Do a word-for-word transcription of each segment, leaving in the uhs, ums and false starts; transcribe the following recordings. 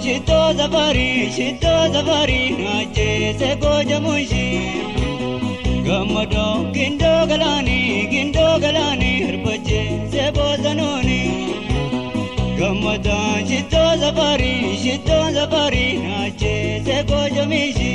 shito safari shito safari nache se goja mushi gamado gindo galani gindo galani herbaje se bozanoni gamada shito safari shito safari nache se goja mushi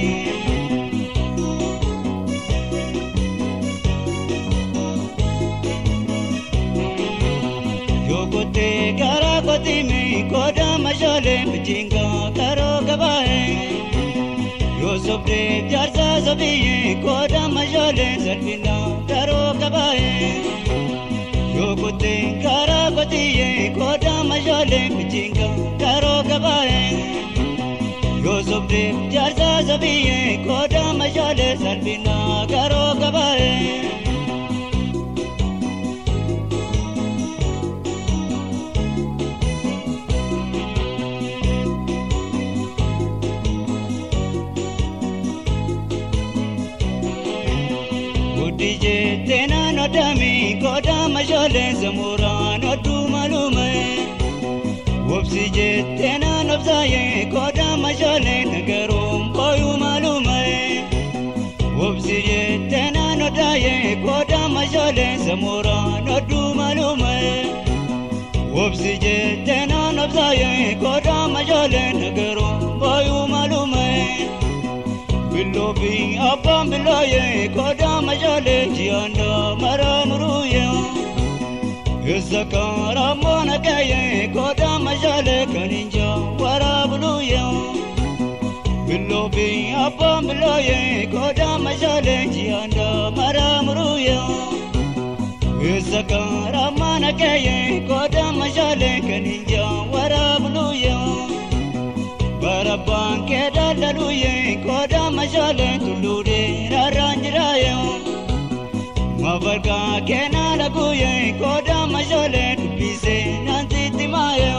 yogote kara koti me koda majole mjinga karo gabae Yusuf de jarza zabiye koda majole zalbina karo gabae yogote kara koti ye koda majole mjinga karo gabae Yusuf de jarza zabiye koda majole zalbina karo gabae Dije tena no dami koda majole zamura no du malume Wopsije tena no zaye koda majole nagarum boyu malume Wopsije tena no daye koda majole zamura no du malume Wopsije tena no zaye koda majole nagarum boyu malume Bilobi abam biloye koda majole jianda maramruya Yuzakara mona kaye koda majole kaninja warabluya Bilobi abam biloye koda majole jianda maramruya Yuzakara mona kaye koda majole kaninja warabluya Baraban keda laluye koda majale tulude raranjirayo Mabarga kena laguye koda majale tupise nanti timayo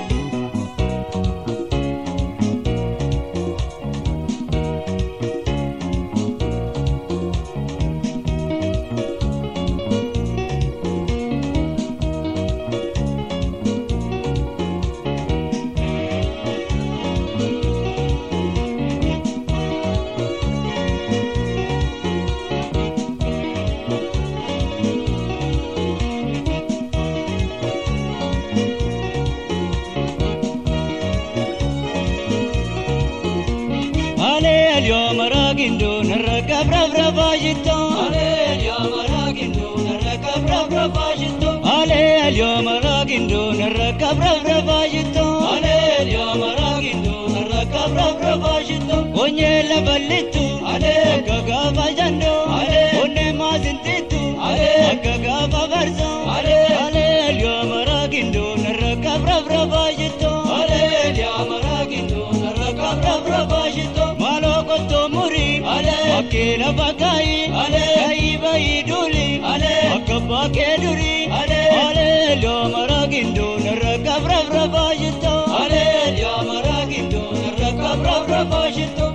اليوم راقندو نركب رفرف جتو علي اليوم راقندو نركب رفرف جتو علي اليوم راقندو نركب رفرف جتو علي اليوم راقندو نركب رفرف جتو ونيل بلتو علي كغافا جندو علي وني ما زنتيتو علي كغافا برزو علي علي اليوم راقندو نركب رفرف جتو علي اليوم راقندو نركب رفرف جتو Akela bagai, kai bai duli, akaba keduri, ale lo maragindo naraka bra bajito, ale lo maragindo naraka bra bajito.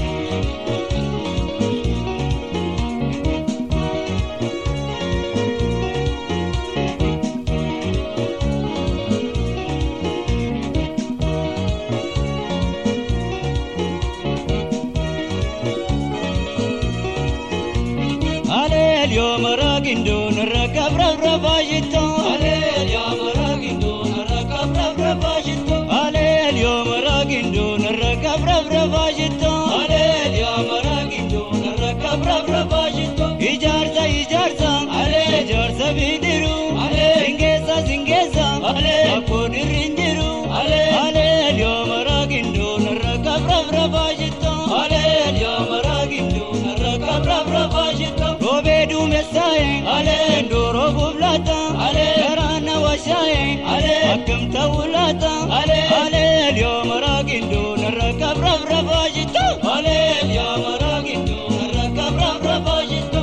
اليوم راقندو نركب رفرف جتو علي اليوم راقندو نركب رفرف جتو علي اليوم راقندو نركب رفرف جتو علي اليوم راقندو نركب رفرف جتو إجارة إجارة علي إجارة بيدرو علي سنجيسا سنجيسا علي أكون الرنجرو علي علي اليوم راقندو نركب رفرف جتو علي اليوم راقندو نركب رفرف جتو روبيدو مساي علي ندورو ببلاتا علي رانا وشاي علي حكم تولاتا علي علي اليوم راقندو نركب رفرف جتو علي اليوم راقندو نركب رفرف جتو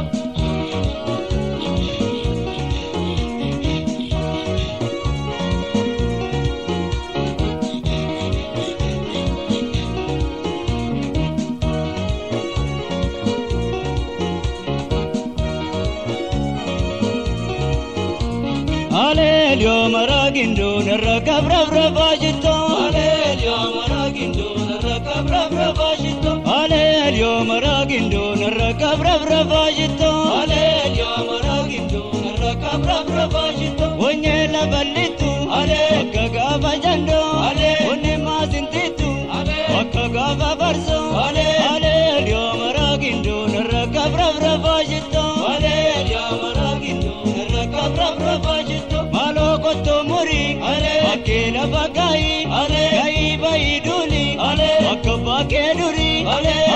اليوم راقندو نركب رفرف جتو اليوم راقندو maragindo naraka brabashito alelio maragindo naraka brabashito alelio maragindo naraka brabashito wonyela balitu ale kagava jando ale onne mazintitu ale kagava barzo ale alelio maragindo naraka brabashito alelio maragindo naraka brabashito malokoto muri ale akela bagai ale gai bai duli ale akba ke duri ale